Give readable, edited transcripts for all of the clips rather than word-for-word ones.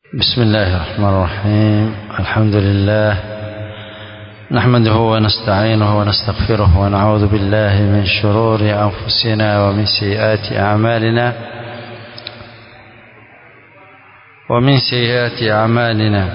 بسم الله الرحمن الرحيم. الحمد لله نحمده ونستعينه ونستغفره ونعوذ بالله من شرور أنفسنا ومن سيئات أعمالنا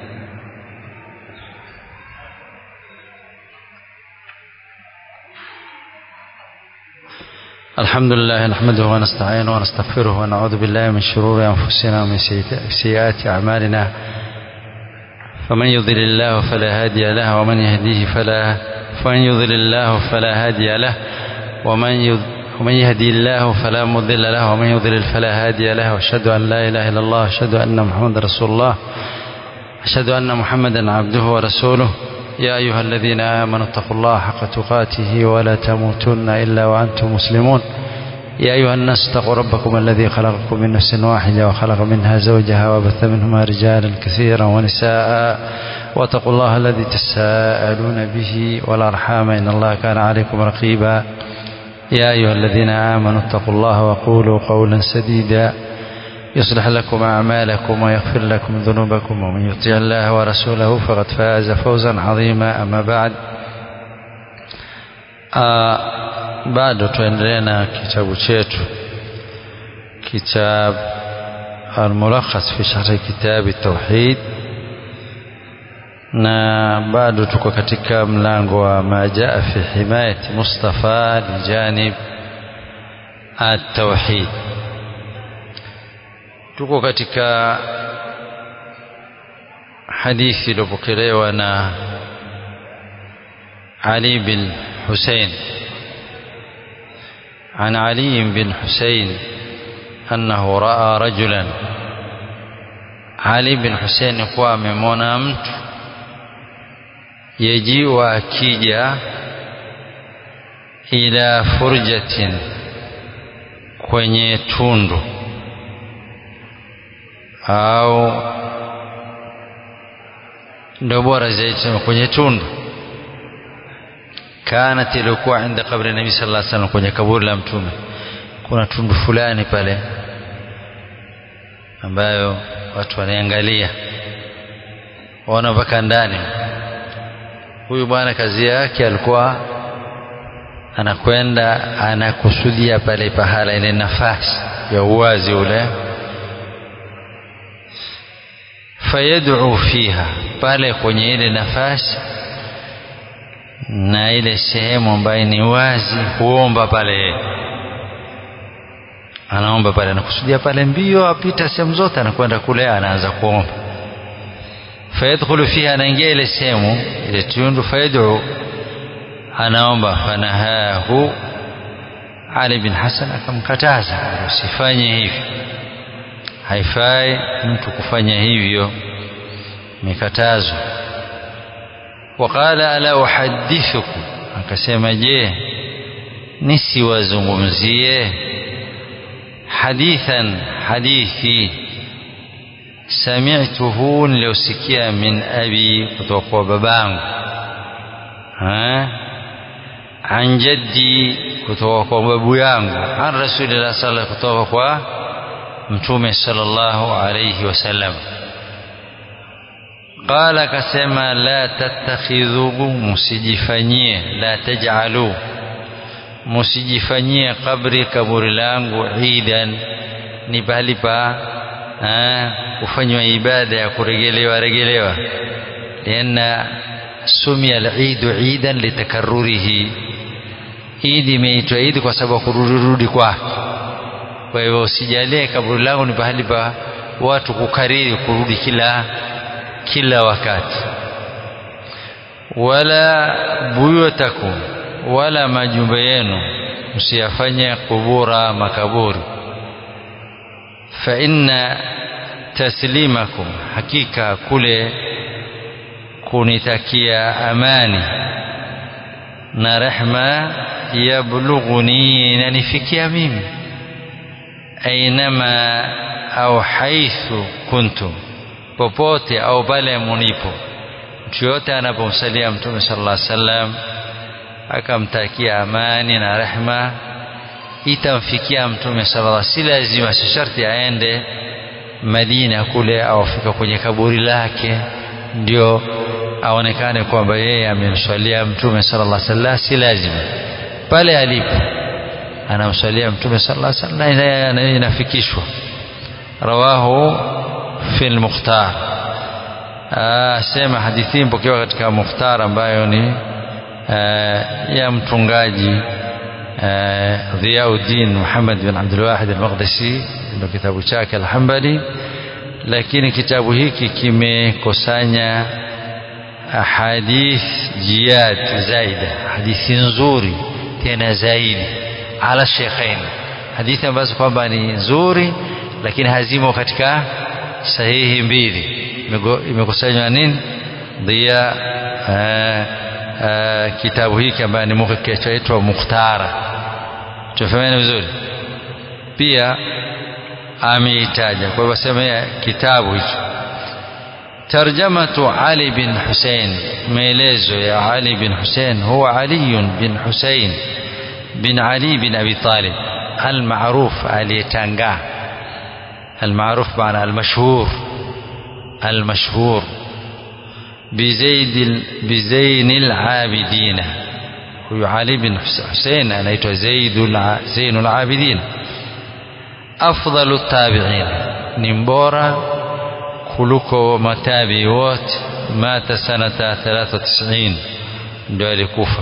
الحمد لله نحمده ونستعينه ونستغفره ونعوذ بالله من شرور أنفسنا ومن سيئات أعمالنا فمن يضلل الله فلا هادي له ومن يضلل الله فلا هادي له ومن يهدي الله فلا مضل له ومن يضلل فلا هادي له. وأشهد أن لا إله إلا الله، أشهد أن محمدا رسول الله، أشهد أن محمدا عبده ورسوله. يا أيها الذين آمنوا اتقوا الله حق تقاته ولا تموتن إلا وأنتم مسلمون. يا أيها الناس اتقوا ربكم الذي خلقكم من نفس واحدة وخلق منها زوجها وبث منهما رجالا كثيرا ونساء واتقوا الله الذي تساءلون به والأرحام إن الله كان عليكم رقيبا. يا أيها الذين آمنوا اتقوا الله وقولوا قولا سديدا يصلح لكم أعمالكم ويغفر لكم ذنوبكم ومن يطيع الله ورسوله فقد فاز فوزا عظيما. أما بعد، bado tuendelee na kitabu chetu, kitab al-mulakhas fi sharh kitab at-tauhid, na bado tuko katika mlango wa majaa fi himayati Mustafa lijanib at-tauhid. Tuko katika hadithi iliyopokelewa na Ali bin Hussein عن علي بن حسين أنه رأى رجلا. علي بن حسين kuwa amemwona mtu yajiwa akija ila furjatin, kwenye tundu au ndio bora zaidi kwenye tundu. Kanat ilikuwa inda kabri Nabii sallallahu alaihi wasallam, kwenye kaburi la Mtume. Kuna tundu fulani pale ambayo watu wanaangalia, waona mpaka ndani. Huyu bwana kazi yake alikuwa anakwenda anakusudia pale pahala, ile nafasi ya uwazi ule, fayad'u fiha, pale kwenye ile nafasi na ile sehemu ambayo ni wazi, huomba pale, anaomba pale, anakusudia pale, mbio apita sehemu zote, anakwenda kule, anaanza kuomba. Fayadkhulu fiha, anaingia ile sehemu, ile tundu, fayad'u, anaomba. Fanahahu Ali bin Hasan, akamkataza, usifanye hivi, haifai mtu kufanya hivyo, mikatazo. Waqala ala uhaddithukum, akasema je, nisiwazungumzie hadithan, hadithi, sami'tuhu, niliosikia, min abi, kutoka kwa babangu, an jaddi, kutoka kwa babu yangu, an rasulillah sallallahu, kutoka kwa Mtume sallallahu alayhi wasallam. Qala, kasema, la tattakhidhu, musijifanyie, la taj'alu, musijifanyie qabri, kaburi langu, idan, ni pahali pa kufanywa ibada ya kuregelewa. Lianna sumia al-eid idan litakarrurihi, idi imeitwa idi kwa sababu kurudi kwake. Kwa hivyo usijalie kaburi langu ni pahali pa watu kukariri, kurudi kila wakati. Wala buyutakum, wala majumba yenu msiyafanye kubura, makaburi. Fa inna taslimakum, hakika kule kunitakia amani na rehma, yablughuni, nanifikia mimi, ainama au haithu kuntum, popote au pale munipo. Mtu yote anapomsalia Mtume sallallahu alaihi wasallam akamtakia amani na rehma, itamfikia Mtume sallallahu alaihi wasallam. Si lazima, si sharti aende Madina kule au afika kwenye kaburi lake ndio aonekane kwamba yeye amemswalia Mtume sallallahu alaihi wasallam. Si lazima, pale alipo anamswalia Mtume sallallahu alaihi wasallam na inafikishwa. Rawahu fil Mukhtar, sema hadithi mpokewa katika Mukhtar ambayo ni ya mtungaji Dhiyauddin Muhammad bin Abdul Wahid al-Maqdisi, ndio kitabu chake al-Hanbali. Lakini kitabu hiki kimekusanya hadith jiyad zaida, hadithi nzuri tena zaidi ala shaykhain, hadithi ambazo kwamba ni nzuri lakini hazimo katika sahihi mbili. Imekusanywa nini Dhiya kitabu hiki ambaye ni mukhaitwa Mukhtara. Tufahamu vizuri. Pia ameitaja kwa hivyo sema kitabu hicho tarjamatu Ali bin Hussein, maelezo ya Ali bin Hussein. Huwa Ali bin Hussein bin Ali bin Abi Talib al-ma'ruf, aliyetanga. Al-ma'ruf maana al-mashhur, al-mashhur بزين العابدين. huyu Ali bin Hussein anaitwa Zain al-Abidin. Afdalu tabi'in, ni mbora kuliko matabi wote. Mata sanata 93, ndio alikufa.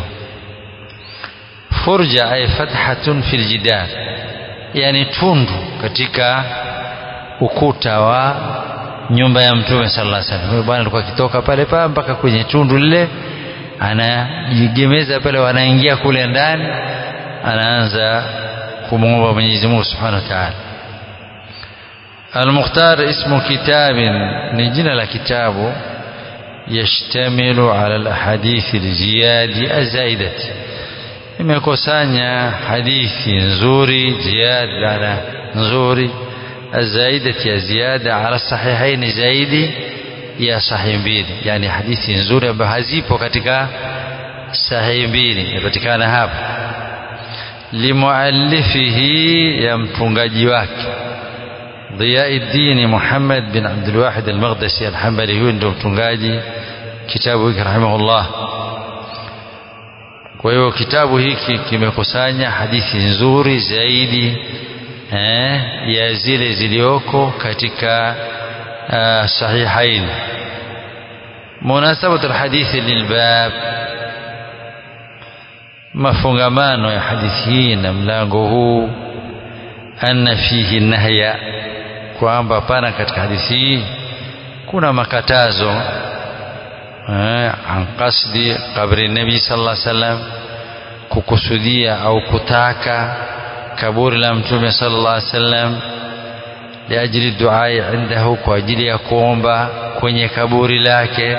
Furja ay fathatun fil jidar, yani tundu katika ukuta wa nyumba ya Mtume sallallahu alaihi wasallam. Huyo bwana alikuwa akitoka pale mpaka kwenye tundu lile, anajigemeza pale, wanaingia kule ndani, anaanza kumuomba Mwenyezi Mungu Subhanahu wa Ta'ala. Al-Mukhtar ismu kitabin, ni jina la kitabu. Yashtamilu ala al-ahadith al-ziyadi az-zaidati, imekusanya hadithi nzuri, ziyada nzuri, az-zaidati ya ziada ala sahihaini, zaidi ya sahihi mbili, yani hadithi nzuri ambazo hazipo katika sahihi mbili inapatikana hapa. Limuallifihi, ya mtungaji wake Dhiyauddin Muhammad bin Abdul Wahid al-Maqdisi al-Hanbali, huyo ndio mtungaji kitabu hiki rahimahullah. Kwa hiyo kitabu hiki kimekusanya hadithi nzuri zaidi ya zile zilioko katika sahihain. Munasabatu al-hadithi lilbab, mafungamano ya hadithi hii na mlango huu. Anna fihi nahya, kwamba pana katika hadithi hii kuna makatazo an qasdi qabri nabi sallallahu alaihi wasallam, kukusudia au kutaka kaburi la Mtume sallallahu alaihi wasallam. Liajli duai indahu, kwa ajili ya kuomba kwenye kaburi lake.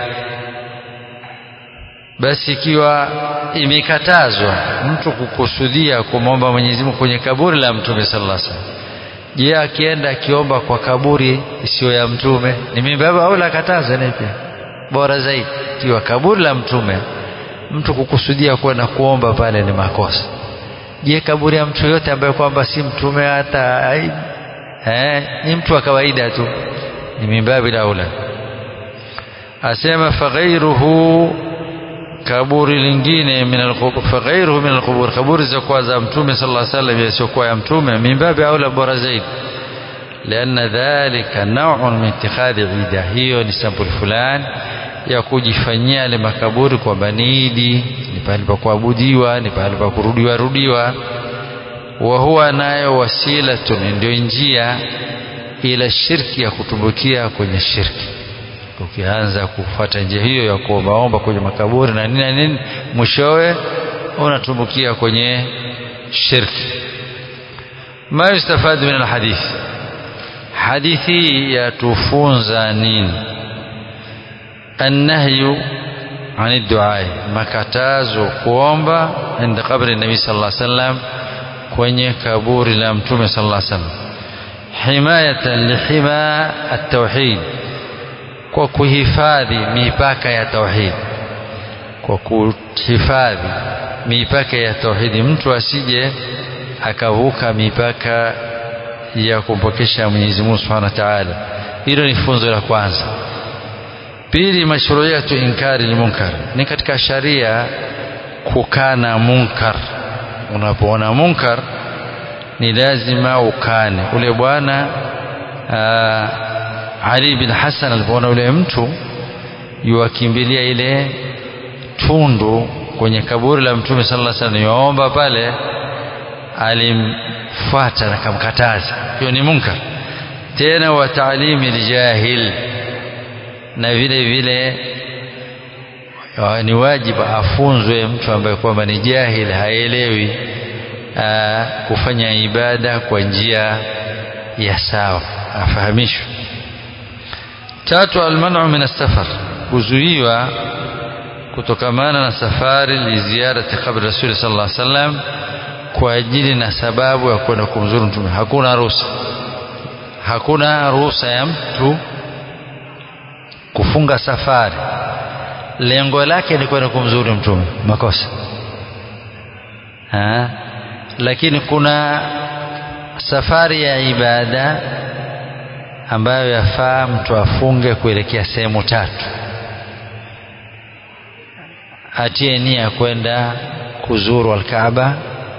Basi ikiwa imekatazwa mtu kukusudia kumwomba Mwenyezi Mungu kwenye kaburi la Mtume sallallahu alaihi wasallam, je, akienda akiomba kwa kaburi isiyo ya Mtume ni mibaba au la kataza? Ni pia bora zaidi. Ikiwa kaburi la Mtume mtu kukusudia kwenda kuomba pale ni makosa, je, kaburi ya mtu yote ambaye kwamba si Mtume, hata ni mtu wa kawaida tu, ni mimbabi la aula. Asema faghairuhu, kaburi lingine min al-qubur, faghairuhu min al-qubur, kaburi za kwa za Mtume sallallahu alaihi wasallam yasiokuwa ya Mtume, mimbabi aula, bora zaidi. Lianna dhalika naw'un min ittikhadhi ida, hiyo ni sampuli fulani ya kujifanyia ile makaburi kwa banidi, ni pale pa kuabudiwa, ni pale pa kurudiwa. Wa huwa nayo wasilatun, ndio njia ila shirki, ya kutumbukia kwenye shirki. Ukianza kufuata njia hiyo ya kuombaomba kwenye makaburi na nini, mwishowe unatumbukia kwenye shirki. Ma yustafadu min alhadith, hadithi yatufunza nini? Annahyu ani duai, makatazo kuomba inda kabri nabi sallallahu alaihi wasallam, kwenye kaburi la Mtume sallallahu alaihi wasallam. Himayatan lihima at-tauhid, kwa kuhifadhi mipaka ya tauhid, kwa kuhifadhi mipaka ya tauhidi, mtu asije akavuka mipaka ya kumpokesha Mwenyezi Mungu Subhanahu wa Ta'ala. Hilo ni funzo la kwanza. Pili, mashru'iyatu inkari al-munkar, ni katika sharia kukana munkar. Unapoona munkar ni lazima ukane. Ule bwana Ali bin Hassan alipoona ule mtu yuakimbilia ile tundu kwenye kaburi la Mtume sallallahu alaihi wasallam, yuomba pale, alimfuata na kumkataza. Hiyo ni munkar. Tena wa ta'limi al-jahil, na vile vile ni wajibu afunzwe mtu ambaye kwamba ni jahil, haelewi kufanya ibada kwa njia ya sawa, afahamishwe. Tatu, almanu min as-safar, kuzuiwa kutokamana na safari li ziyarati qabri Rasul sallallahu alaihi wasallam, kwa ajili na sababu ya kwenda kumzuru Mtume. Hakuna ruhusa ya mtu kufunga safari lengo lake ni kwenda kumzuru Mtume, makosa. Lakini kuna safari ya ibada ambayo yafaa mtu afunge kuelekea sehemu tatu. Atie nia kwenda kuzuru al-Kaaba,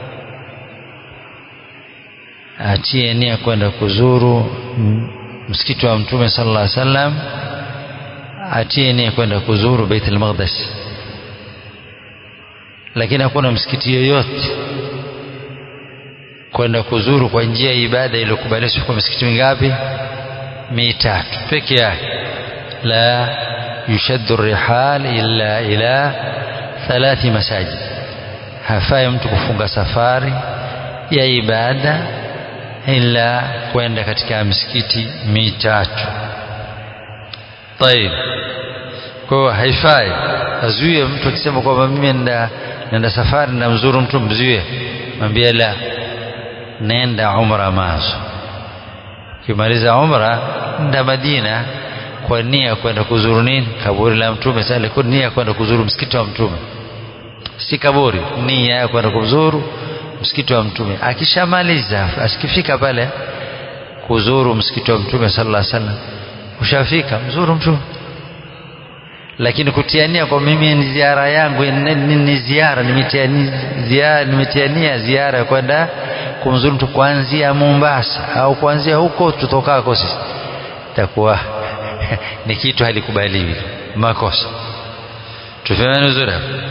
atie nia kwenda kuzuru msikiti wa Mtume sallallahu alaihi wasallam, atie nia kwenda kuzuru Bait al-Maqdis. Lakini hakuna msikiti yoyote kwenda kuzuru kwa njia ya ibada iliyokubaliwa kwa msikiti mingapi? 3 peke yake. La yushaddu rihal illa ila 3 masajid. Hafai mtu kufunga safari ya ibada ila kwenda katika misikiti 3. Tayeb, kwa haifai azuie mtu akisema kwamba mimi nenda safari na mzuru mtu, mzuie, mwambie la, nenda umra mazo. Kimaliza umra nenda Madina kwa nia kwenda kuzuru nini? Kaburi la Mtume. Sasa kwa nia kwenda kuzuru msikiti wa Mtume, si kaburi, nia ya kwenda kuzuru msikiti wa Mtume. Akishamaliza, asikifika pale kuzuru msikiti wa Mtume sallallahu alaihi wasallam, ushafika mzuru Mtume. Lakini kutiania kwa mimi ni ziara yangu, ni ziara, nimetiania ziara kwenda kumzuru mtu kuanzia Mombasa au kuanzia huko tutokako sisi, itakuwa ni kitu halikubaliwi, makosa. Tufahamu vizuri.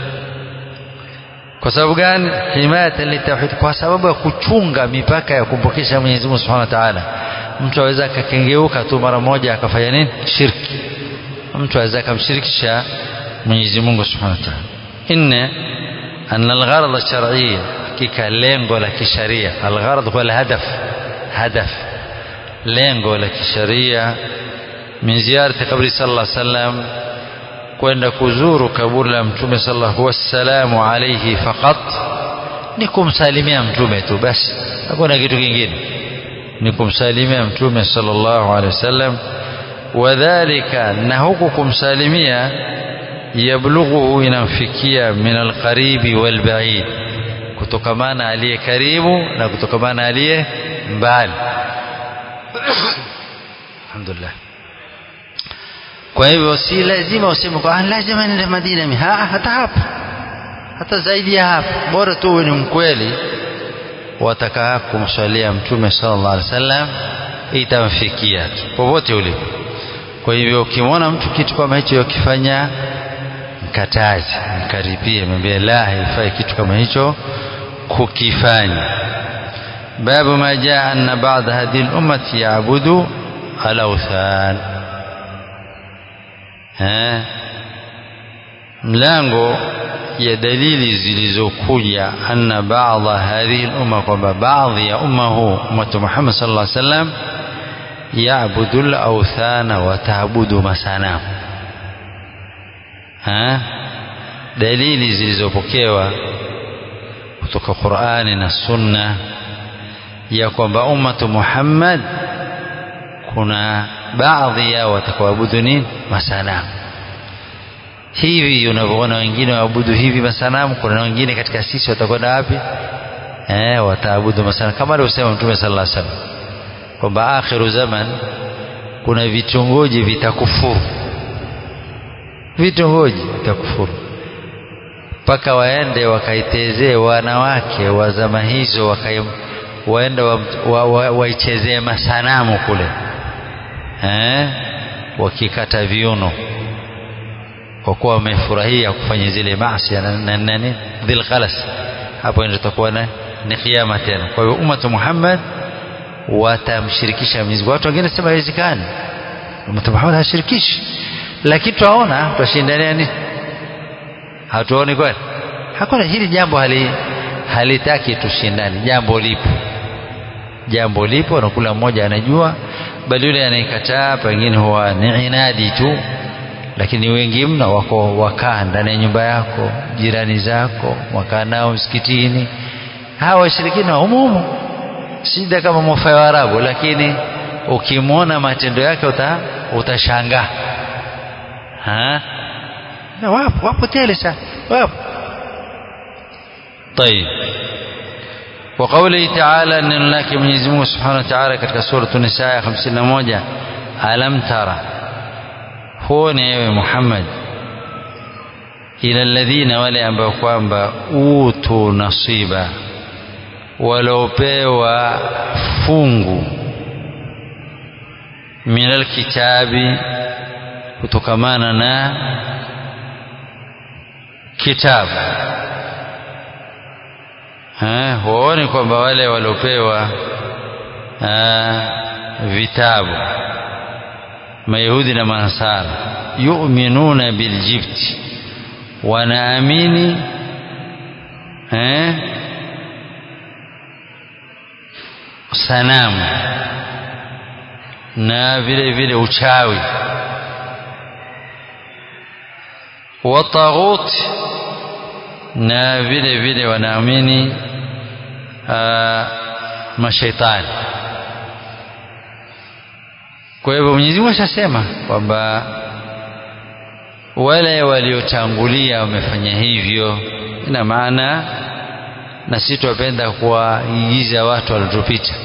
Kwa sababu gani? Himayatan litawhid, kwa sababu ya kuchunga mipaka ya kumpokesha Mwenyezi Mungu Subhanahu wa Ta'ala. Mtu aweza akakengeuka tu mara moja akafanya nini? Shirki. Mtu aweza kumshirikisha Mwenyezi Mungu Subhanahu wa Ta'ala. Inna anna al-gharad ash-shar'iyya, hakika lengo la kisharia, al-gharad huwa hadaf, lengo la kisharia min ziyarati kabri sallallahu alaihi wasallam, kwenda kuzuru kaburi la Mtume sallallahu wassalamu alayhi faqat, ni kumsalimia Mtume tu basi, hakuna kitu kingine, ni kumsalimia Mtume sallallahu alayhi wasallam. Wadhālika, na huku kumsalimia, yablughuhu, inamfikia, min alqaribi walbaid, kutokamana aliye karibu na kutokamana aliye mbali. Alhamdulillah. Kwa hivyo si lazima useme kwa lazima niende Madina, hata hapa, hata zaidi ya hapa, bora tu ni mkweli wataka kumswalia Mtume sallallahu alaihi wasallam, itamfikia tu popote ulipo. Kwa hivyo ukimwona mtu kitu kama hicho yakifanya, mkataze, mkaribie, mwambie la, haifai kitu kama hicho kukifanya. Babu ma jaa anna ba'd hadhihi al-ummati ya'budu al-awthan. Mlango ya dalili zilizokuja anna ba'dha hadhihi al-umma, kwamba baadhi ya umma huu, ummatu Muhammad sallallahu alaihi wasallam, ya'budu al-awthana wa ta'budu masanamu. Dalili zilizopokewa kutoka Qur'ani na Sunna ya kwamba ummatu Muhammad kuna baadhi yao watakaoabudu nini? Masanamu. Hivi unavyoona wengine waabudu hivi masanamu, kuna wengine katika sisi watakwenda wapi? Wataabudu masanamu, kama alivyosema Mtume sallallahu alaihi wasallam, kwamba akhiru zaman kuna vitongoji vitakufuru, vitongoji vitakufuru, mpaka waende wakaitezee wanawake wa zama hizo, waende waichezee masanamu kule, wakikata viuno kwa kuwa wamefurahia kufanya zile maasi na nani dhil khalas. Hapo ndio tutakuwa ni kiyama tena. Kwa hiyo umma Muhammad watamshirikisha Mwenyezi Mungu. Watu wengine sema haiwezekani, umma Muhammad hashirikishi, lakini tunaona tushindania nini? Hatuoni kweli? Hakuna. Hili jambo halitaki tushindane. Jambo lipo na kila mmoja anajua, bali yule anayekataa pengine huwa ni inadi tu, lakini wengi mno wako wakaa ndani ya nyumba yako, jirani zako wakaa nao msikitini, hawa washirikina umumu sida kama mufai wa Arabu, lakini ukimwona matendo yake utashangaa. Na wapo tele sana, wapo. طيب وقوله تعالى ان لك Mwenyezi Mungu Subhanahu wa Ta'ala katika sura An-Nisa 51, alam tara, huone ewe Muhammad, ila alladhina, wale ambao kwamba utu nasiba, waliopewa fungu, minal kitabi, kutokamana na kitabu. Huone kwamba wale waliopewa vitabu, Mayahudi na Manasara, yu'minuna biljibti, wanaamini sanamu na vile vile uchawi, wa taghut, na vile vile wanaamini mashaitani. Kwa hivyo Mwenyezi Mungu ashasema kwamba wale waliotangulia wamefanya hivyo. Ina maana na sisi tupenda kuwaigiza watu waliopita.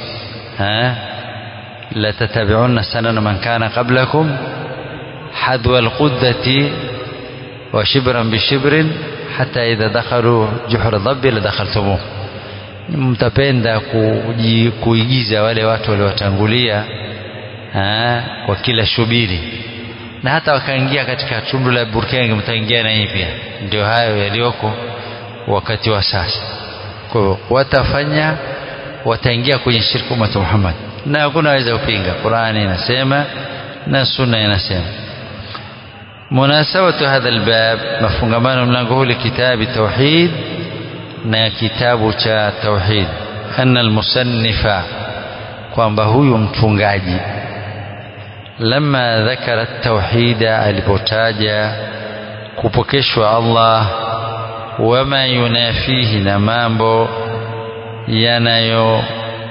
La tatabi'unna sanana man kana qablakum hadwa alquddati wa shibran bi shibrin hatta idha dakhalu juhra dhabbi la dakhaltumuh. Mtapenda kuigiza wale watu waliotangulia kwa kila shubiri, na hata wakaingia katika tundu la burkenge mtaingia na hivi. Ndio hayo yalioko wakati wa sasa. Kwa hiyo wataingia kwenye shirku umma Muhammad, na hakuna waweza kupinga. Qur'ani inasema na sunna inasema. Munasabatu hadha albab, mafungamano mlango huu kitabu tauhid na kitabu cha tauhid. Anna almusannifa, kwamba huyu mtungaji, lamma dhakara tauhida, alipotaja kupokeshwa Allah, wama yunafihi, na mambo yanayo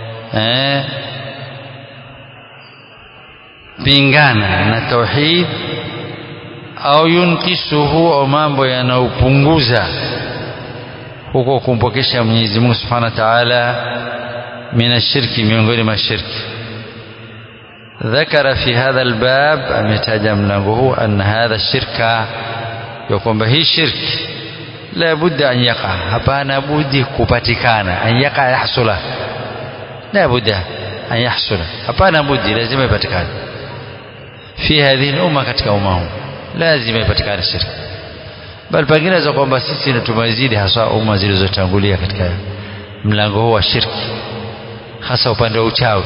pingana na tauhid, au yunkisuhu, au mambo yanayopunguza huko kumpokesha Mwenyezi Mungu Subhanahu wa Ta'ala, minashirki, miongoni mwa shirki. ذكر في هذا الباب ametaja mlango huu anna hadha shirka, ya kwamba hii shirki la budda an yaqa, hapana budi kupatikana, an yaqa yahsula, la budda an yahsula, hapana budi, lazima ipatikane. Fi hadhihi al-umma, katika umma huu lazima ipatikane shirki. Bali pengine za kwamba sisi tumezidi hasa umma zilizotangulia katika mlango huu wa shirki, hasa upande wa uchawi.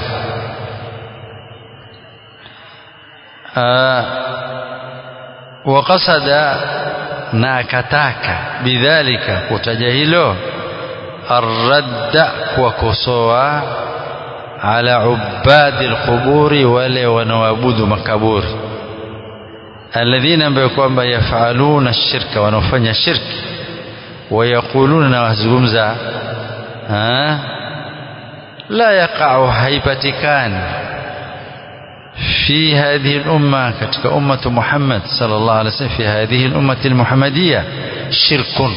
وقصد, na akataka, bidhalika, kutaja hilo, arradda, kuwakosoa, ala ubadi alquburi, wale wanaoabudu makaburi, alladhina, ambayo kwamba yafaluna ashirka, wanaofanya shirki, wayaquluna, na wazungumza, la yaqa'u, haipatikani, في هذه الأمة, katika ummatu Muhammad sallallahu alaihi wasallam, fi hadhihi al-ummati al-muhammadiyya shirkun,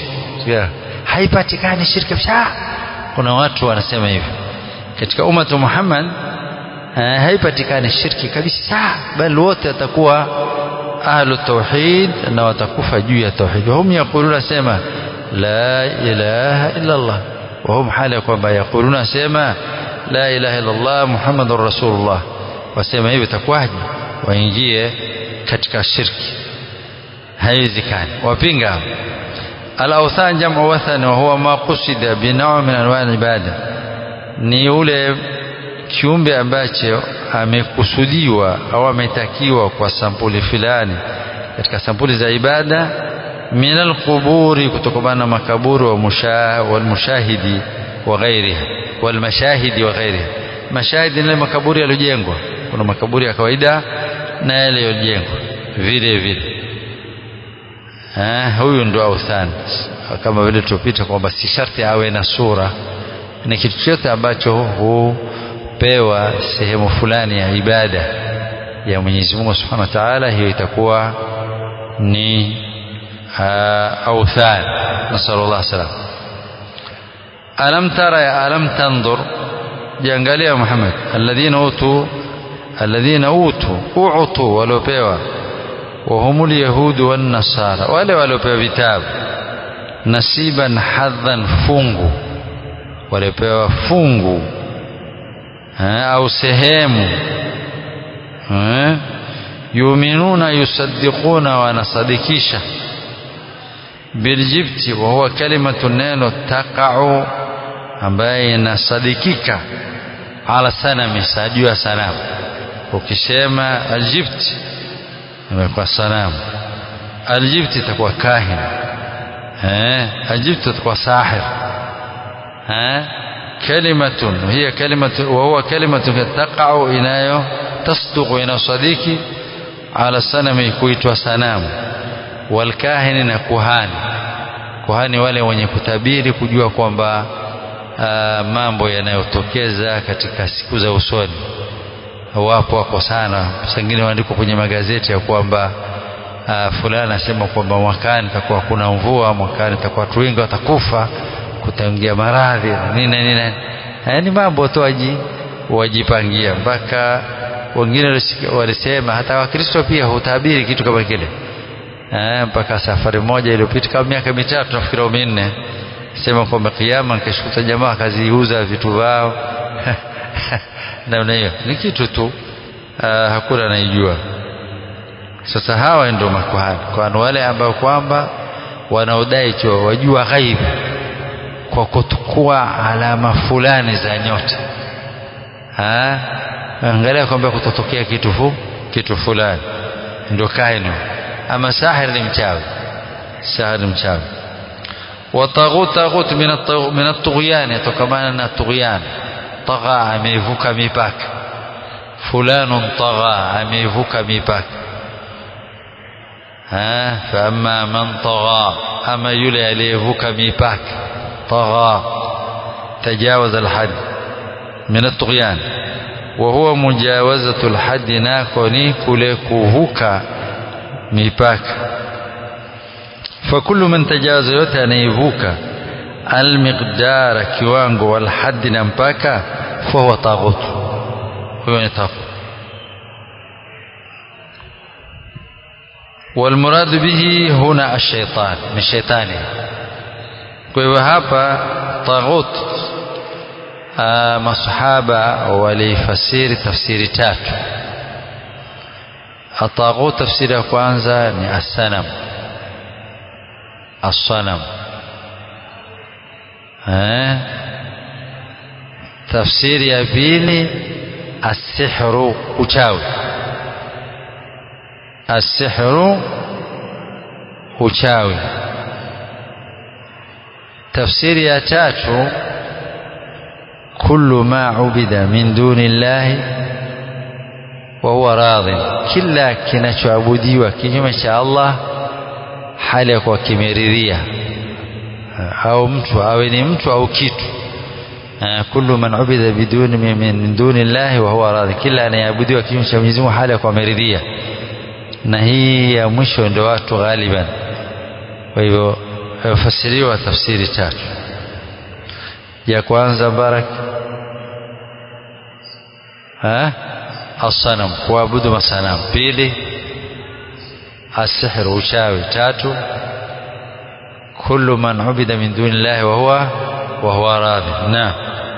haipatikani shirki. Kuna watu wanasema hivi, katika ummatu Muhammad haipatikani shirki kabisa, bali wote watakuwa ahlu tauhid na watakufa juu ya tauhid. Hum yaquluna sema la ilaha illa Allah, wa hum hala kwamba yaquluna sema la ilaha illa Allah Muhammadur Rasulullah. Wasema hivi takwaje waingie katika shirki? Haiwezekani. Wapinga al-awthan jam'u wathan wa huwa ma qusida bi naw' min anwa' al-ibada, ni ule kiumbe ambacho amekusudiwa au ametakiwa kwa sampuli fulani katika sampuli za ibada, min al-quburi, kutokana na makaburi, wa mushahidi wa ghairiha, wal mashahidi wa ghairiha. Mashahidi ni makaburi yaliyojengwa, kuna makaburi ya kawaida na yale yaliyojengwa vile vile. Huyu ndo authan, kama vile tupita kwamba si sharti awe na sura, ni kitu chote ambacho hupewa sehemu fulani ya ibada ya Mwenyezi Mungu Subhanahu wa Ta'ala, hiyo itakuwa ni authan. Nasallallahu salam. Alam tara ya alam tanzur, jiangalia Muhammad, alladhina utu waliopewa, وهم اليهود والنصارى, wale waliopewa vitabu, nasiban hadhan, fungu, waliopewa fungu au sehemu, yuminuna yusaddiquna, wanasadikisha, biljibti, wa huwa kalimatu, neno, taqa'u, ambaye inasadikika, ala sanami, sajua sanamu. Ukisema aljibti imekuwa sanamu, aljibti itakuwa kahin, aljibti itakuwa sahir. Kalimatun hiya kalimatu, wa huwa kalimatu taqa'u, inayo tasduqu, inasadiki, ala sanami, kuitwa sanamu. Wal kahin, na kuhani wale wenye kutabiri, kujua kwamba mambo yanayotokeza katika siku za usoni. Wako sana, sengine waandiko kwenye magazeti ya kwamba fulani anasema kwamba mwakani takuwa kuna mvua, mwakani takuwa watu wengi watakufa, kutaingia maradhi nini. Yaani mambo tu wajipangia, mpaka wengine walisema hata Wakristo pia hutabiri kitu kama kile. Mpaka safari moja iliyopita kama miaka 3 nafikiri au 4, sema kwamba kiyama keshukuta jamaa kaziuza vitu vao namna hiyo, ni kitu tu hakuna anaijua. Sasa hawa ndio makuhani, kwa wale ambao kwamba wanaodai wajua ghaibu kwa kutukua alama fulani za nyota. Angalia kwamba kutotokea kitu fulani, ndio kaino. Ama sahir ni mchawi, wa taghut min at-tughyan, yatokamana na tughyan. Tagha, amevuka mipaka. Fulanun tagha, amevuka mipaka. Fa amma man tagha, ama yule aliyevuka mipaka, tagha, tajawaza al-hadd min at-tughyan, wa huwa mujawazatu al-hadd, nako ni kule kuvuka mipaka. Fa kullu man tajawaza, yote anayevuka almiqdara, kiwango, wal hadd, na mpaka, fa huwa taghut, huyo ni taghut. Wal murad bihi huna ash-shaytan, ni shaytani. Kwa hivyo hapa taghut, masahaba walifasiri tafsiri 3. At-taghut, tafsiri ya kwanza ni as-sanam, as-sanam. Tafsiri ya pili as-sihru, uchawi, as-sihru, uchawi. Tafsiri ya tatu kullu ma ubida min duni llahi wa huwa radhi, kila kinachoabudiwa kinyume cha Allah hali ya kuwa kimeridhia, au mtu awe ni mtu au kitu. Kullu man ubida biduni min duni llahi wa huwa radhi, kila anayeabudiwa kinyume cha Mwenyezi Mungu hali ya kuwa ameridhia. Na hii ya mwisho ndio watu ghaliban. Kwa hivyo fasiriwa tafsiri 3. Ya kwanza barak, الصنم kuabudu masanamu. Pili السحر uchawi. Tatu كل من عبد من دون الله وهو راض. نعم.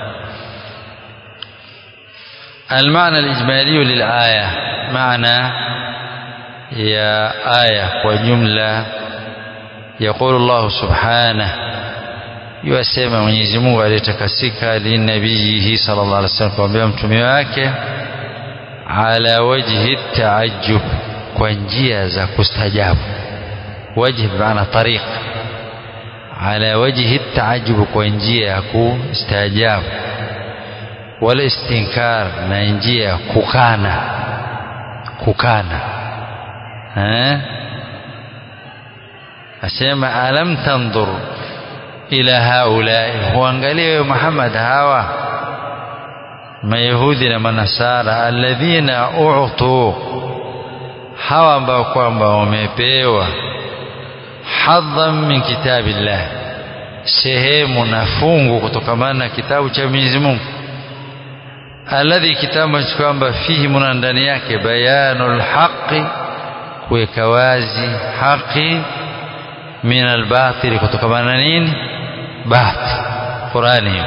المعنى الإجمالي للآية معنى يا آية وجملة يقول الله سبحانه يسمى Mwenyezi Mungu aliyetakasika linabii sallallahu alaihi wasallam kwa mtume wake ala wajhi taajjub kwa njia za kustajabu. Wajhi maana tariq, ala wajhi taajjub kwa njia ya kustajabu, wala istinkar na njia ya kukana. Asema alam tandur ila haulai, huangalie Muhammad hawa mayahudi na manasara alladhina u'tu, hawa ambao kwamba wamepewa hadhan min kitabillah, sehemu na fungu kutokamana na kitabu cha Mwenyezi Mungu, alladhi kitabu kwamba fihi muna ndani yake bayanul haqqi, kuweka wazi haki, min albatil kutokamana na nini batil, Qurani.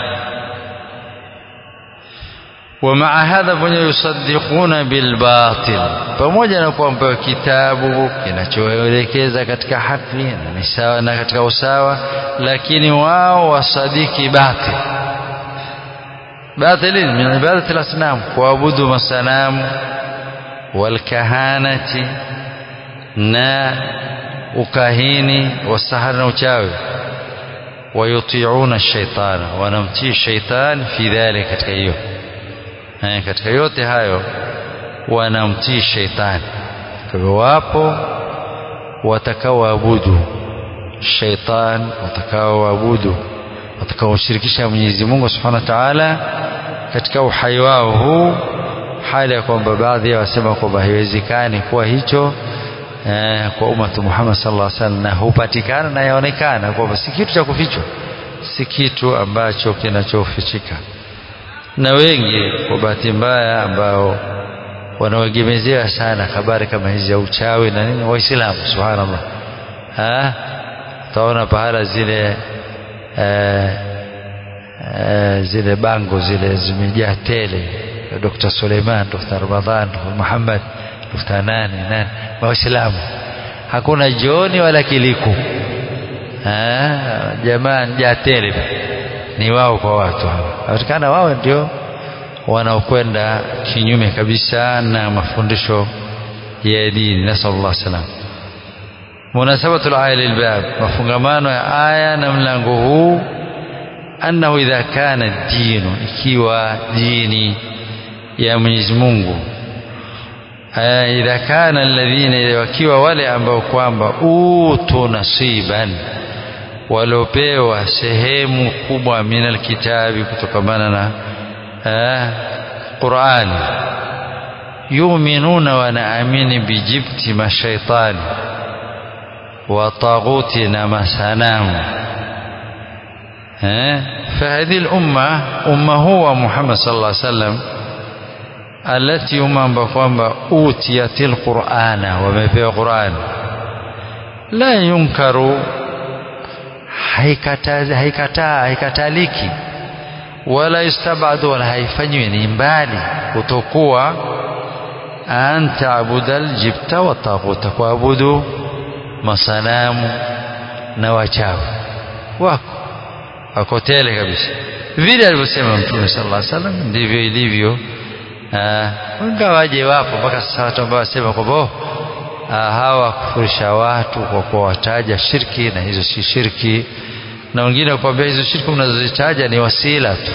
ومع هذا يصدقون بالباطل, pamoja na kwamba kitabu kinachoelekeza katika haki na ni sawa na katika usawa, lakini wao wasadiki batil. Batil min ibadati al-asnam, kuabudu masanamu, walkahanati na ukahini, wasahara na uchawi. Wayuti'una ash-shaytana, wanamtii shaytan fi dhalika, katika hiyo katika yote hayo wanamtii shaytani. Kwa hivyo wapo watakaoabudu shaytan, watakaoshirikisha Mwenyezi Mungu Subhanahu wa Ta'ala katika uhai wao huu, hali ya kwamba baadhi wasema kwamba haiwezekani kuwa hicho kwa ummatu Muhammad sallallahu alaihi wasallam, na hupatikana na yaonekana kwamba si kitu cha kufichwa, si kitu ambacho kinachofichika. Na wengi kwa bahati mbaya ambao wanaogemezea sana habari kama hizi ya uchawi na nini, Waislamu subhanallah, taona pahala zile bango zile zimejaa tele, Dr. Suleiman, Dr. Ramadhan, Dr. Muhammad, Dr. nani Waislamu, hakuna jioni wala kiliku. Jamaa jaa tele, ni wao kwa watu hawa, watakana wao ndio wanaokwenda kinyume kabisa na mafundisho ya dini. Nasallallahu salam. Munasabatul aya lilbab, mafungamano ya aya na mlango huu, annahu idha kana dinu, ikiwa dini ya Mwenyezi Mungu, idha kana alladhina, wakiwa wale ambao kwamba utu nasiban, walopewa sehemu kubwa minal kitabi, kutokamana na Qur'ani, yu'minuna wa naamini bijibti mashaitani wa taghuti na masanamu. فهذه الأمة هو محمد صلى الله عليه وسلم التي kwamba utiyat alqur'ana, wamepewa Qur'an, la yunkaru, haikataliki, wala istabadu, wala haifanywi ni mbali kutokuwa an ta'budu aljibta wa taghuta, kuabudu masanamu na wachawi. wako tele kabisa, vile alivyosema Mtume sallallahu alaihi wasallam ndivyo ilivyo. Ingawaje wapo mpaka sasa watu ambao wasema kwamba hawa kufurisha watu kwa kuwataja shirki, na hizo si shirki, na wengine wakwambia hizo shirki mnazozitaja ni wasila tu,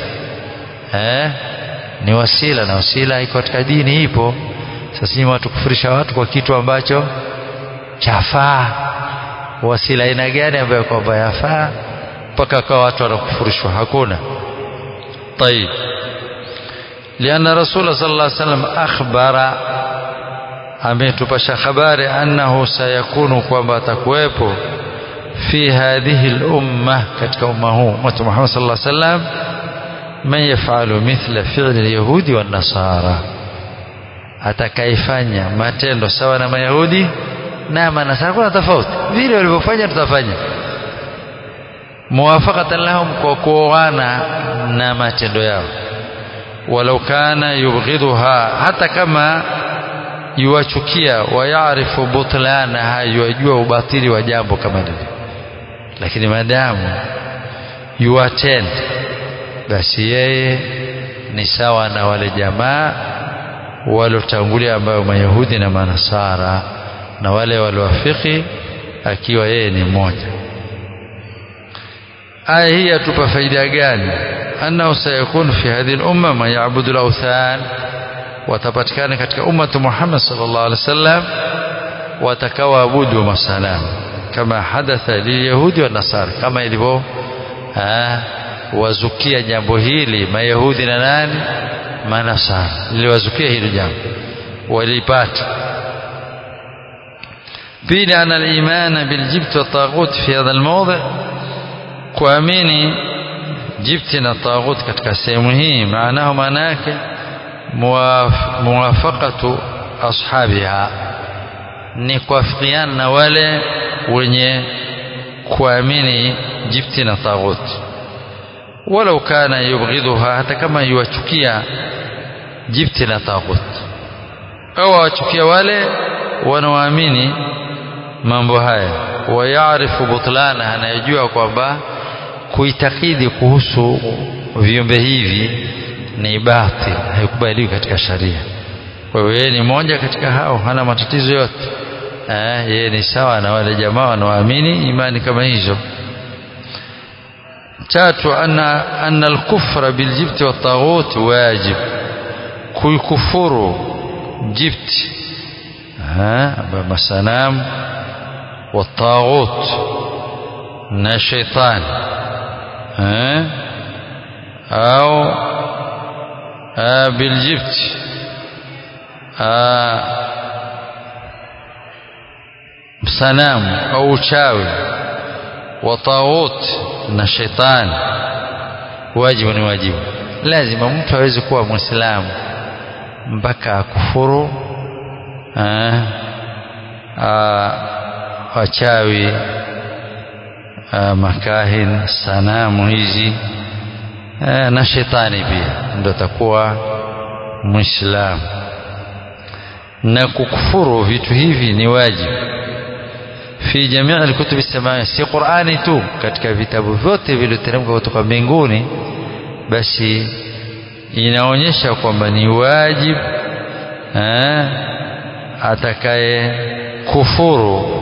ni wasila, na wasila iko katika dini, ipo. Sasa ni watu kufurisha watu kwa kitu ambacho chafaa, wasila aina gani ambayo kwamba yafaa mpaka kwa watu wanakufurishwa? Hakuna. طيب لأن رسول صلى الله عليه وسلم أخبر, ametupasha habari, annahu sayakunu, kwamba atakuwepo fi hadhihi al-umma, katika umma huu umma Muhammad sallallahu alaihi wasallam, man yafalu mithla fi'li al-yahudi wan nasara, atakayefanya matendo sawa na Mayahudi na Manasara kuna tofauti, vile walivyofanya tutafanya, muwafaqatan lahum, kwa kuoana na matendo yao. Walau kana yubghidha, hata kama yuwachukia, wayaarifu butlana, yajua ubatili wa jambo kama hili, lakini madamu yuatend, basi yeye ni sawa na wale jamaa walotangulia ambao Mayahudi na Manasara, na wale walioafiki akiwa yeye ni mmoja. Aya hii yatupa faida gani? Annahu sayakunu fi hadhihi al-umma man ya'budu al-awthan, watapatikana katika ummatu Muhammad sallallahu alaihi wasallam watakaoabudu masanamu, kama hadatha liyahudi wa nasara, kama ilivyo wazukia jambo hili Mayahudi na nani, Manasara, liliwazukia hilo jambo walipata. Pili, ana al-iman bil jibt wa taghut fi hadha al-mawdi', kuamini jibti na taghut katika sehemu hii, maana yake muwafaqatu ashabiha, ni kuafikiana na wale wenye kuamini jibti na taghut. Walau kana yubghidha, hata kama yuwachukia jibti na taghut, au wachukia wale wanaoamini mambo haya. Wayaarifu butlana, anayejua kwamba kuitakidi kuhusu viumbe hivi ni batil, haikubaliwi katika sharia. Kwa hiyo yeye ni mmoja katika hao, hana matatizo yote, yeye ni sawa na wale jamaa wanaoamini imani kama hizo. Tatu, anna al-kufra bil jibt wa taghut wajib, kuikufuru jibt masanamu wa taghut na shaitan, au bil jibt sanamu au uchawi, wa taghut na shaitan, wajibu ni wajibu. Lazima mtu aweze kuwa Muislamu mpaka akufuru wachawi, makahin, sanamu hizi na shetani pia, ndio atakuwa Muislamu. Na kukufuru vitu hivi ni wajibu fi jamii al-kutub as-samawiyya, si Qur'ani tu, katika vitabu vyote vilivyoteremka kutoka mbinguni, basi inaonyesha kwamba ni wajibu atakaye kufuru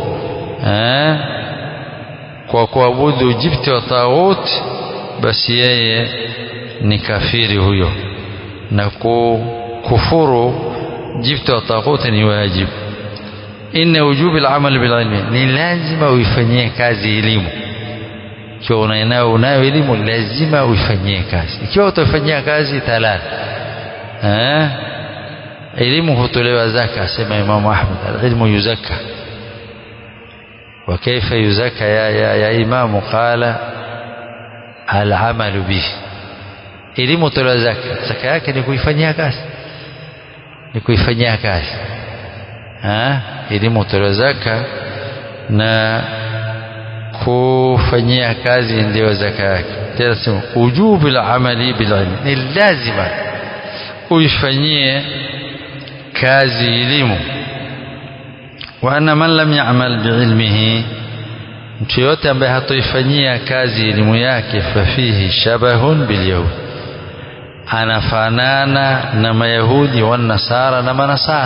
kwa kuabudu jibti wa taghut, basi yeye ni kafiri huyo, na kufuru jibti wa taghut ni wajibu. Inna wujubi al-amal bil ilmi, ni lazima uifanyie kazi elimu. Ikiwa unayo elimu lazima uifanyie kazi. Ikiwa utafanyia kazi talala, elimu hutolewa zaka, asema Imam Ahmad, al-ilmu yuzakka. Wa kaifa yuzakka ya imamu? Qala al-amalu bihi, elimu hutolewa zaka, zaka yake ni kuifanyia kazi, ni kuifanyia kazi. Elimu hutolewa zaka na kufanyia kazi ndio zaka yake. Tena sema wujubu al-amali bil ilmi, ni lazima uifanyie kazi elimu. Wa anna man lam ya'mal bi'ilmihi, mtu yote ambaye hatoifanyia kazi elimu yake, fafihi shabahun bil yahud, anafanana na Mayahudi wa Nasara na Manasara.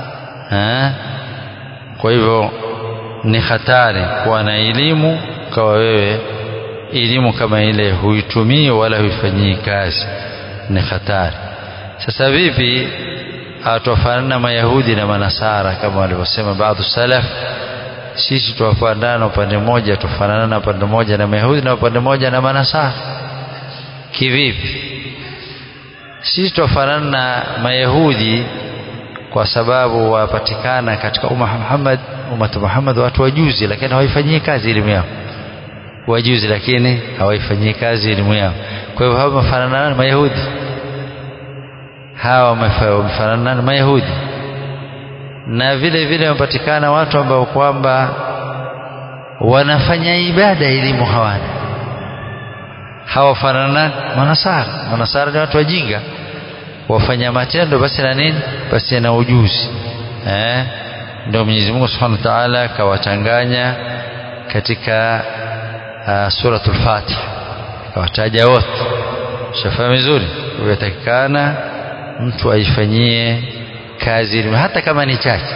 Kwa hivyo ni hatari kuwa na elimu kwa wewe elimu kama ile huitumii wala huifanyii kazi, ni hatari. Sasa vipi atofanana na Mayahudi na Manasara? Kama walivyosema baadhi salaf, sisi tuwafanana upande mmoja, tufanana na upande mmoja na Mayahudi na upande mmoja na Manasara. Kivipi? Sisi tuwafanana na Mayahudi kwa sababu wapatikana katika ummatu Muhammad watu wajuzi, lakini hawaifanyii kazi elimu yao. Wajuzi lakini hawaifanyii kazi elimu yao. Kwa hivyo hawa wamefanana na Mayahudi, hawa wamefanana na Mayahudi, na vile vile wapatikana watu ambao kwamba wanafanya ibada elimu hawana. Hawafanana manasara ni watu wajinga, wafanya matendo basi na nini, basi na ujuzi. Ndio Mwenyezi Mungu Subhanahu wa Ta'ala kawachanganya katika suratul Fatiha, kawataja wote. Shafahamu vizuri, yatakikana mtu aifanyie kazi hata kama ni chache,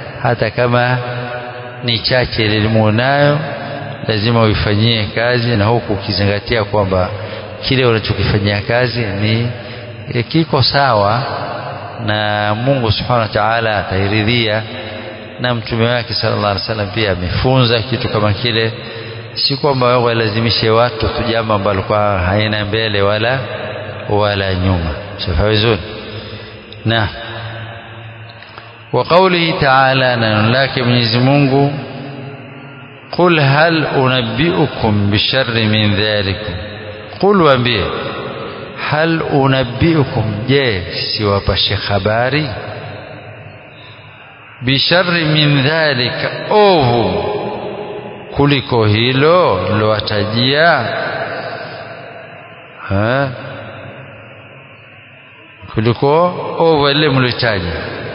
elimu nayo lazima uifanyie kazi, na huku ukizingatia kwamba kile unachokifanyia kazi ni kiko sawa na Mungu Subhanahu wa Ta'ala atairidhia, na mtume wake sallallahu alaihi wasallam pia amefunza kitu kama kile. Si kwamba walazimishe watu tujama ambalo kwa haina mbele wala nyuma. Shafahamu vizuri. Na wa qawlihi ta'ala, na lake Mwenyezi Mungu, qul hal unabbiukum bisharri min dhalikum, qul waambie, hal unabbiukum, je siwapashe habari, bisharri min dhalika, ovu kuliko hilo nilowatajia, kuliko ovu ile mlitaja,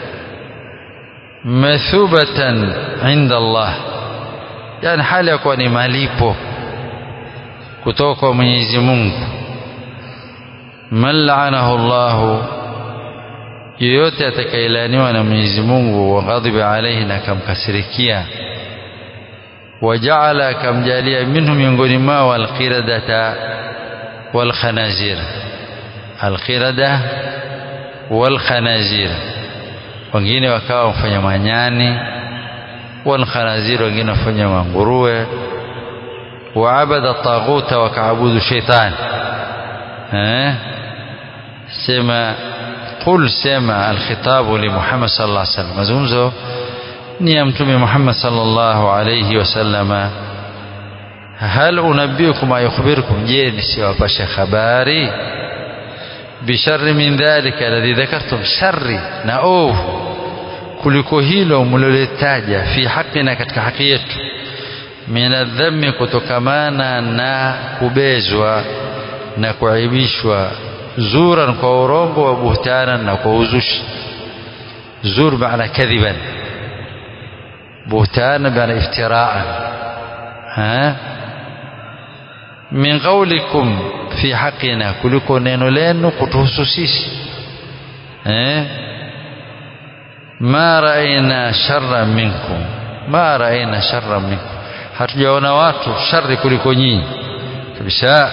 mathubatan inda Allah, yani hali ya kuwa ni malipo kutoka kwa Mwenyezi Mungu. Man la'anahu Allah, yoyote atakayelaniwa na Mwenyezi Mungu, wa ghadiba alayhi, na kamkasirikia, waja'ala, kamjalia, minhu miongoni mao, alqiradata walkhanazir, alqirada walkhanazir, wengine wakawa wafanya manyani, walkhanazir wengine wafanya manguruwe, waabada taghuta, wakaabudu shaitan. Sema qul, sema alkhitabu li Muhammad sallallahu alaihi wasallam, mazungumzo ni ya mtume Muhammad sallallahu alaihi wasallam. Hal unabbiukum ayukhbirukum, je nisiwapashe habari, bisharri min dhalika alladhi dhakartum, sharri na ovu kuliko hilo mlilolitaja, fi haqqina, katika haki yetu, min adhammi, kutokamana na kubezwa na kuaibishwa, zuran, kwa urongo, wa buhtanan, na kwa uzushi. Zur maana kadhiban, buhtanan maana iftiraan. Min qawlikum fi haqqina, kuliko neno lenu kutuhusu sisi. Ma ra'ayna sharran minkum, ma ra'ayna sharran minkum, hatujaona watu shari kuliko nyinyi kabisa.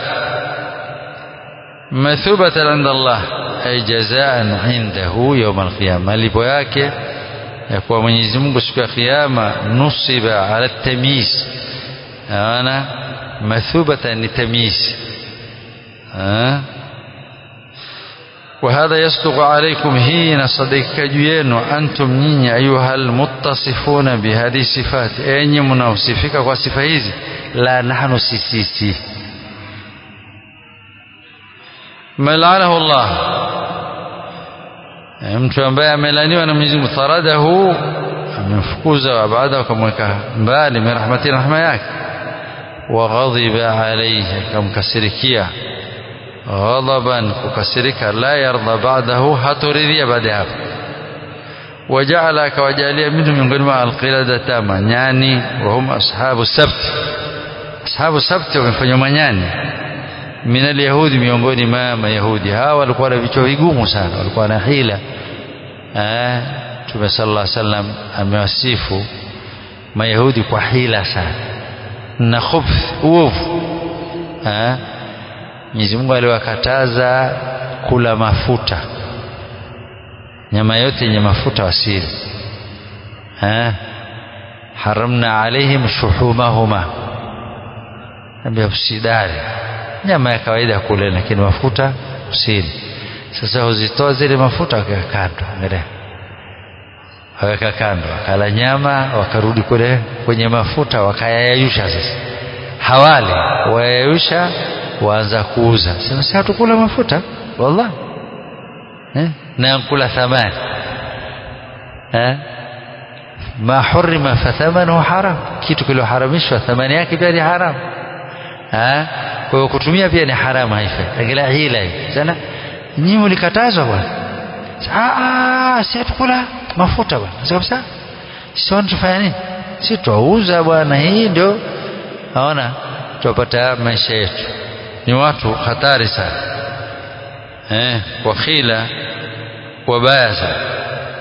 Mathubatan inda Allah, ay jazaan indahu yawm al-qiyamah, malipo yake ya kwa Mwenyezi Mungu siku ya kiyama. Nusiba ala tamyiz, ana mathubatan ni tamyiz. وهذا يصدق عليكم حين صدق جينو أنتم نيني أيها المتصفون بهذه الصفات، أني منوصفك وصفة هذه، لا نحن سيسيسي. ما لعنه الله، mtu ambaye amelaniwa na Mwenyezi Mungu, taradahu, amemfukuza, wa baada kumweka mbali, min rahmati, rahma yake, wa ghadiba alayhi, akamkasirikia, ghadaban, kukasirika, la yarda ba'dahu, hatoridhia baada ya hapo. Waja'ala, akawajalia, minhu miongoni mwa alqiradata, manyani, wa hum ashabu sabt, ashabu sabt wamefanya manyani, min alyahudi, miongoni mwa mayahudi. Hawa walikuwa na vichwa vigumu sana, walikuwa na hila. Mtume sallallahu alaihi wasallam amewasifu mayahudi kwa hila sana na khubth, uovu. Mwenyezi Mungu aliwakataza kula mafuta, nyama yote yenye mafuta wasile. Haramna alaihim shuhumahuma, ambia usidare nyama ya kawaida kule, lakini mafuta usile. Sasa huzitoa zile mafuta, wakaweka kando, angalia, waweka kando, wakala nyama, wakarudi kule kwenye mafuta, wakayayusha. Sasa hawali, wayayusha, waanza kuuza. Sema sasa hatukula mafuta wallahi, na kula thamani. ma hurima fathamanu haram, kitu kilichoharamishwa thamani yake pia ni haram. Kwa hiyo kutumia pia ni haramu, haifai. Angalia hila hii sana, nyinyi mlikatazwa bwana, si atukula mafuta bwana, sababu sisi tufanya nini? Si tuuza bwana, hii ndio naona tupata maisha yetu. Ni watu hatari sana, wakhila wabaya sana.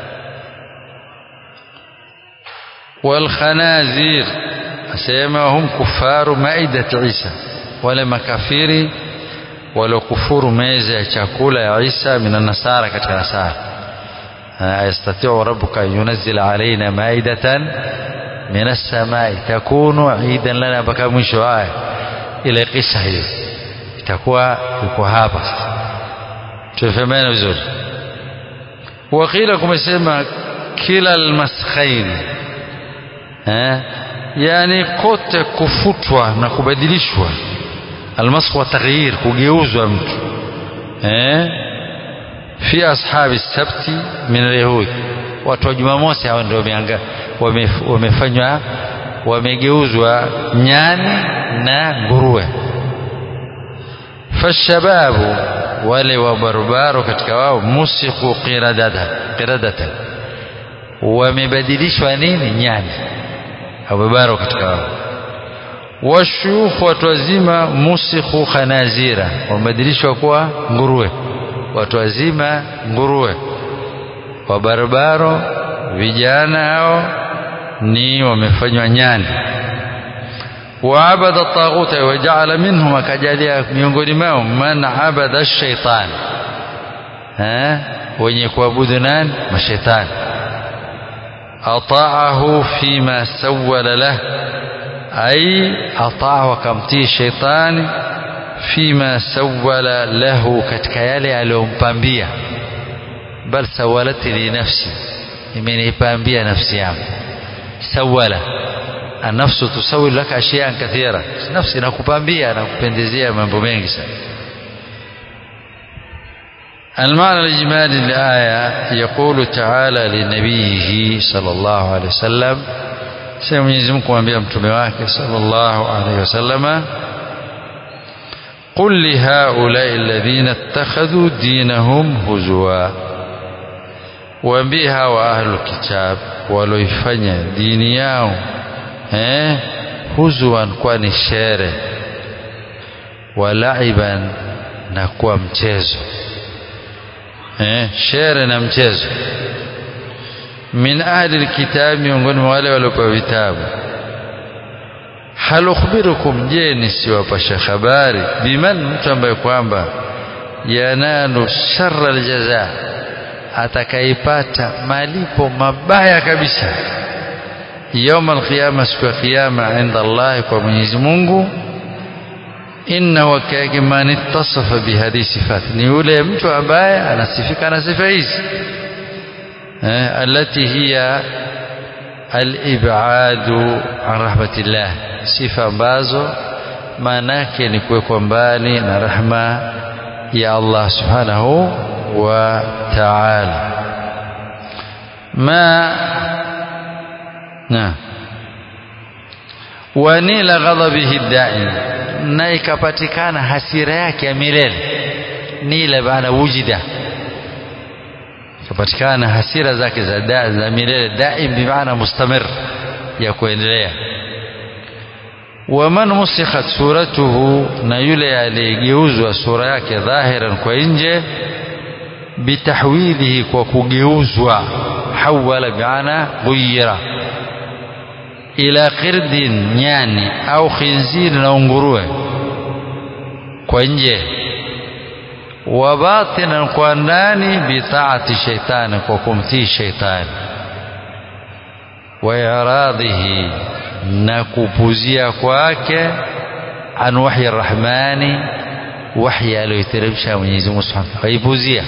والخنازير asema hum kufaru maidati Isa, wale makafiri walokufuru meza ya chakula ya Isa min an-nasara, katika nasara. Ayastatiu rabbuka yunzila alaina maidatan min as-samai takunu idan lana, mpaka mwisho aya ile kisa hiyo itakuwa iko hapa. Tufahamane vizuri. Wakila kumesema kila al-maskhain, yani kote kufutwa na kubadilishwa. Almasakh wa taghyir, kugeuzwa mtu. Fi ashabi sabti min alyahud, watu wa Jumamosi hao ndio wamefanywa, wamegeuzwa nyani na nguruwe. Fashababu, wale wa barabara katika wao, musikhu qiradatan, wamebadilishwa nini? Nyani. Barabara katika wao. Washuyukh, watu wazima, musikhu khanazira, wamebadilishwa kuwa nguruwe. Watu wazima nguruwe, wa barabara vijana hao ni wamefanywa nyani. Waabada taghuta waja'ala minhum, akajalia miongoni mwao man abada ash-shaytan, wenye kuabudu nani? Mashaitani. ata'ahu fima sawwala lahu, ay ata'ahu, akamtii shaitani, fima sawwala lahu, katika yale aliyompambia. Bal sawalati li nafsi, imenipambia nafsi yangu. Sawala an-nafsu tusawil laka ashyan kathira, nafsi inakupambia na kupendezea mambo mengi sana. المعنى الإجمالي للآية، يقول تعالى لنبيه صلى الله عليه وسلم، سيمنيزمكم أنبياء متبعاك صلى الله عليه وسلم، قل لهؤلاء الذين اتخذوا دينهم هزوا، وأنبيها وأهل الكتاب ولو يفنى دينيهم هزوا كواني شيره، ولعبا نكوى مchezo، shere na mchezo. Min ahli alkitab, miongoni mwa wale waliopewa vitabu. Hal ukhbirukum, je nisiwapasha habari, biman, mtu ambaye kwamba yanalu sharra aljaza, atakaipata malipo mabaya kabisa, يوم القيامة, siku ya kiyama, inda Allah, kwa Mwenyezi Mungu. Innahu man ittasafa bihadhihi sifat, ni yule mtu ambaye anasifika na sifa hizi, allati hiya al-ib'adu an rahmatillah, sifa ambazo maana yake ni kuwekwa mbali na rahma ya Allah subhanahu wa ta'ala. Wa nila ghadabihi daim, na ikapatikana hasira yake ya milele. Nila baada wujida, ikapatikana hasira zake za milele. Daim bi maana mustamir, ya kuendelea. Wa man musikhat suratuhu, na yule aliyegeuzwa sura yake dhahiran, kwa nje, bitahwilihi, kwa kugeuzwa. Hawala bi maana ghayra, ila qirdin, nyani, au khinzir, na nguruwe, kwa nje. Wa batinan, kwa ndani, bitaati shaitani, kwa kumtii shaitani. Wa iradhihi, na kupuzia kwake, an wahyi arrahmani, wahyi aliyoteremsha Mwenyezi Mungu Subhanahu wa Ta'ala, waipuzia.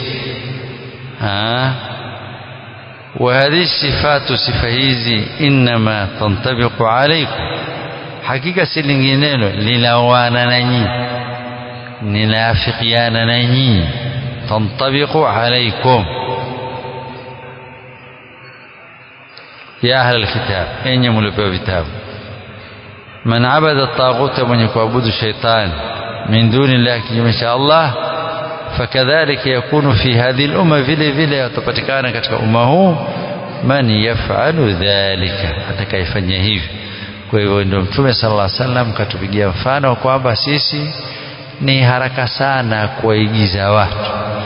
وهذه الصفات، صفة hizi, إنما تنطبق عليكم، hakika si linginelo, linawana na nyinyi, linafikiana na nyinyi. تنطبق عليكم، ya ahli alkitab, enyi mliopewa vitabu, man abada at-taghuta, mwenye kuabudu shaytan min duni llahi, kinyume cha Allah, fakadhalika yakunu fi hadhihi al-umma, vile vile yatapatikana katika umma huu man yaf'alu dhalika, atakayefanya hivi. Kwa hivyo ndio Mtume sallallahu alaihi wasallam katupigia mfano kwamba sisi ni haraka sana kuwaigiza watu.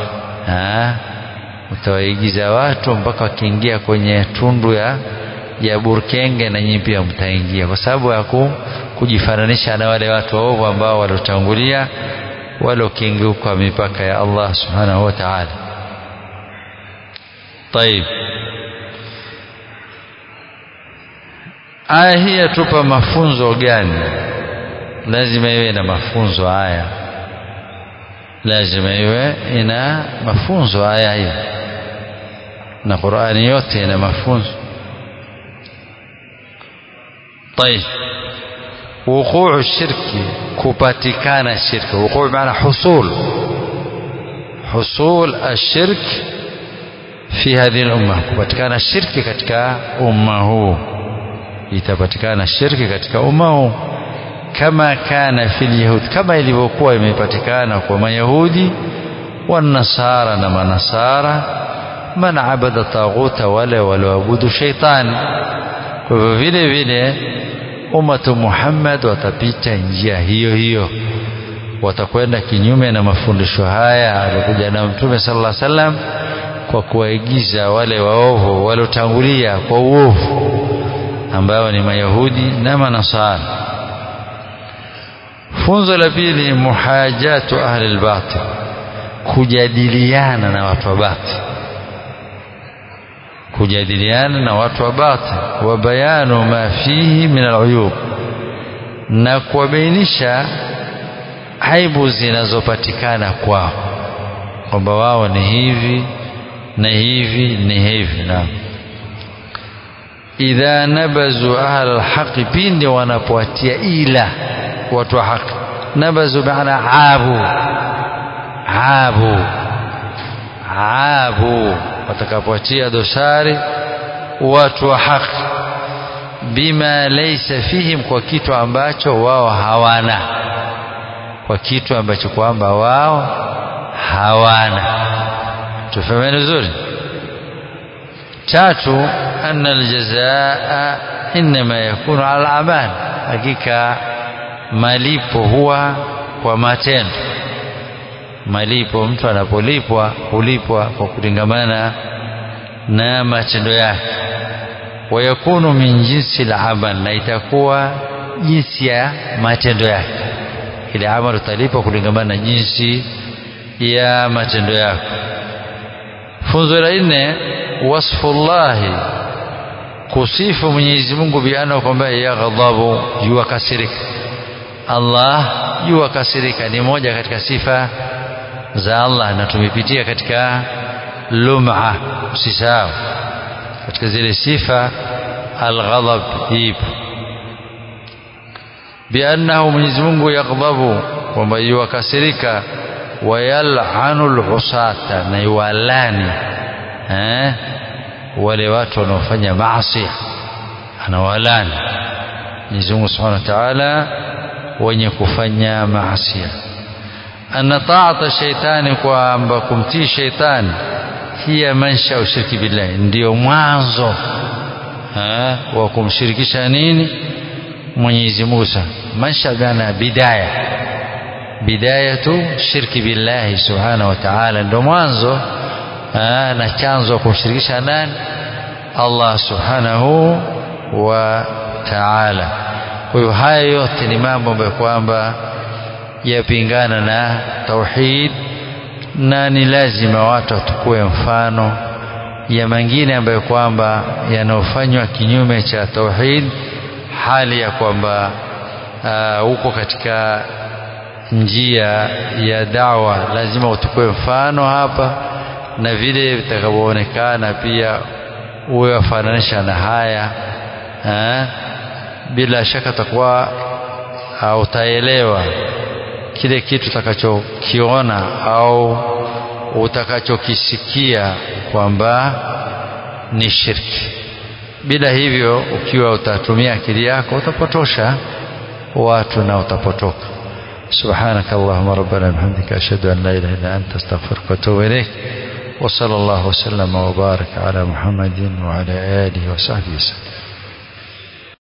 Utawaigiza watu mpaka wakiingia kwenye tundu ya burkenge, na nyinyi pia mtaingia, kwa sababu ya kujifananisha na wale watu waovu ambao walotangulia, walokiingia mipaka ya Allah subhanahu wa ta'ala. طيب, aya hii yatupa mafunzo gani? Lazima iwe na mafunzo aya, lazima iwe ina mafunzo aya hii, na Qur'ani yote ina mafunzo. طيب, وقوع الشرك, kupatikana shirki. وقوع maana حصول الشرك في هذه الأمة, kupatikana shirki katika umma huu, itapatikana shirki katika umma huu kama kana fil yahud, kama ilivyokuwa imepatikana kwa mayahudi wa nasara na manasara, man abada taghuta, wale walioabudu shaitani. Kwa hivyo vile vile ummatu Muhammad watapita njia hiyo hiyo, watakwenda kinyume na mafundisho haya alikuja na Mtume sallallahu alaihi wasallam, kwa kuwaigiza wale waovu waliotangulia kwa uovu ambao ni mayahudi na manasara. Funzo la pili, muhajatu ahli al-batil, kujadiliana na watu wa batil, kujadiliana na watu wa batil. Wa bayanu ma fihi min al-uyub, na kuwabainisha aibu zinazopatikana kwao, kwamba wao ni hivi na hivi ni hivi. Na idha nabazu ahli al-haqi, pindi wanapoatia ila watu wa haki. Nabazu maana abu, watakapoatia dosari watu wa haki, bima laysa fihim, kwa kitu ambacho wao hawana, kwa kitu ambacho kwamba wao hawana. Tufahamu vizuri. Tatu, anna aljazaa inma yakunu ala al-amal, hakika malipo huwa kwa matendo. Malipo, mtu anapolipwa hulipwa kwa kulingamana na matendo yake. Wayakunu min jinsi al-amal, na itakuwa jinsi ya matendo yake. Ile amal utalipwa kulingamana na jinsi ya matendo yake. Funzo la nne, wasfullahi, kusifu Mwenyezi Mungu biana, kwamba yaghadhabu, yuwakasirika. Allah yuwakasirika ni moja katika sifa za Allah, na tumepitia katika lum'a, usisahau katika zile sifa al-ghadab ipo. Biannahu, Mwenyezi Mungu yaghadhabu, kwamba yuwakasirika, wayal'anu al-usata, na yuwalani wale watu wanaofanya maasi, anawalani Mwenyezi Mungu Subhanahu wa Ta'ala wenye kufanya maasi. Anna ta'ata shaitani, kwamba kumtii shaitani, hiya mansha ushiriki billahi, ndio mwanzo wa kumshirikisha nini Mwenyezi Mungu. Mansha bana bidayatu shirki billahi Subhanahu wa Ta'ala, ndio mwanzo na chanzo wa kumshirikisha nani? Allah Subhanahu wa Ta'ala. Kwa hiyo haya yote ni mambo ambayo kwamba yapingana na tauhid, na ni lazima watu watukue mfano ya mengine ambayo kwamba yanofanywa kinyume cha tauhid, hali ya kwamba uko katika njia ya dawa, lazima utukue mfano hapa, na vile vitakavyoonekana pia uwe wafananisha na haya. Bila shaka takuwa utaelewa kile kitu utakachokiona au utakachokisikia kwamba ni shirki. Bila hivyo ukiwa utatumia akili yako utapotosha watu na utapotoka. سبحانك اللهم ربنا وبحمدك أشهد أن لا إله إلا أنت أستغفرك وأتوب إليك وصلى الله وسلم وبارك على محمد وعلى آله وصحبه وسلم.